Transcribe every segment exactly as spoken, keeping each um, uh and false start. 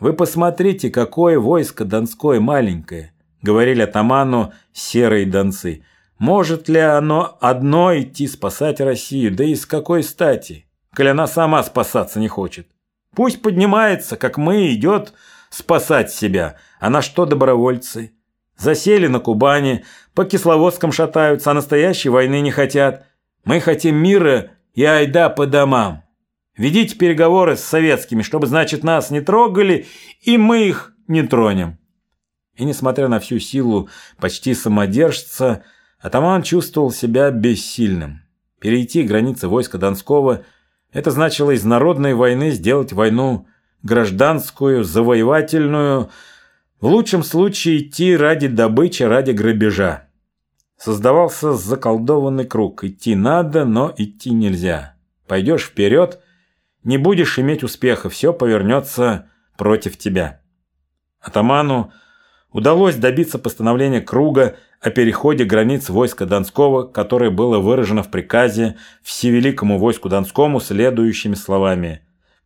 Вы посмотрите, какое войско донское маленькое, говорили атаману серые донцы. Может ли оно одно идти спасать Россию, да и с какой стати, коли она сама спасаться не хочет? Пусть поднимается, как мы, идет спасать себя. А на что добровольцы? Засели на Кубани, по Кисловодском шатаются, а настоящей войны не хотят. Мы хотим мира и айда по домам. Ведите переговоры с советскими, чтобы, значит, нас не трогали, и мы их не тронем. И несмотря на всю силу почти самодержца, атаман чувствовал себя бессильным. Перейти границы войска Донского – это значило из народной войны сделать войну гражданскую, завоевательную, в лучшем случае идти ради добычи, ради грабежа. Создавался заколдованный круг. Идти надо, но идти нельзя. Пойдешь вперед – не будешь иметь успеха, все повернется против тебя. Атаману удалось добиться постановления круга о переходе границ войска Донского, которое было выражено в приказе Всевеликому войску Донскому следующими словами.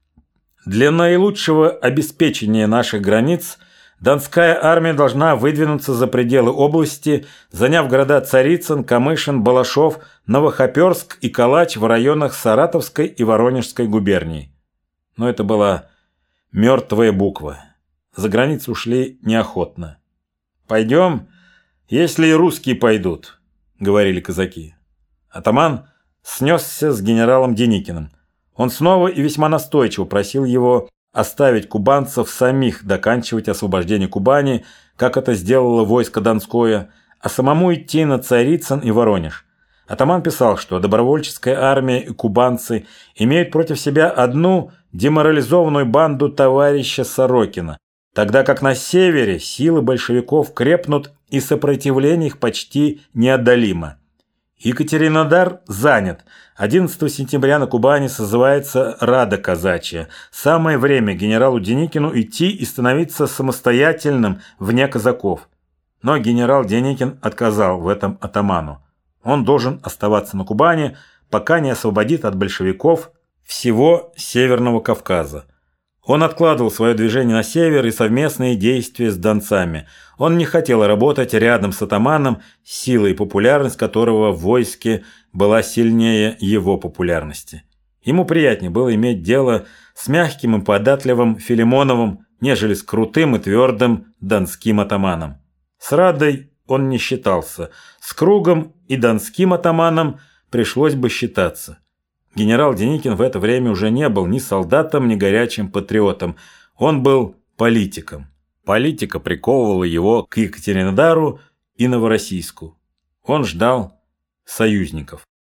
«Для наилучшего обеспечения наших границ Донская армия должна выдвинуться за пределы области, заняв города Царицын, Камышин, Балашов, Новохоперск и Калач в районах Саратовской и Воронежской губерний». Но это была мертвая буква. За границу ушли неохотно. «Пойдем, если и русские пойдут», — говорили казаки. Атаман снесся с генералом Деникиным. Он снова и весьма настойчиво просил его оставить кубанцев самих доканчивать освобождение Кубани, как это сделало войско Донское, а самому идти на Царицын и Воронеж. Атаман писал, что добровольческая армия и кубанцы имеют против себя одну деморализованную банду товарища Сорокина, тогда как на севере силы большевиков крепнут и сопротивление их почти неодолимо. Екатеринодар занят. одиннадцатого сентября на Кубани созывается Рада казачья. Самое время генералу Деникину идти и становиться самостоятельным вне казаков. Но генерал Деникин отказал в этом атаману. Он должен оставаться на Кубани, пока не освободит от большевиков всего Северного Кавказа. Он откладывал свое движение на север и совместные действия с донцами. Он не хотел работать рядом с атаманом, сила и популярность которого в войске была сильнее его популярности. Ему приятнее было иметь дело с мягким и податливым Филимоновым, нежели с крутым и твердым донским атаманом. С Радой он не считался, с Кругом и донским атаманом пришлось бы считаться. Генерал Деникин в это время уже не был ни солдатом, ни горячим патриотом. Он был политиком. Политика приковывала его к Екатеринодару и Новороссийску. Он ждал союзников.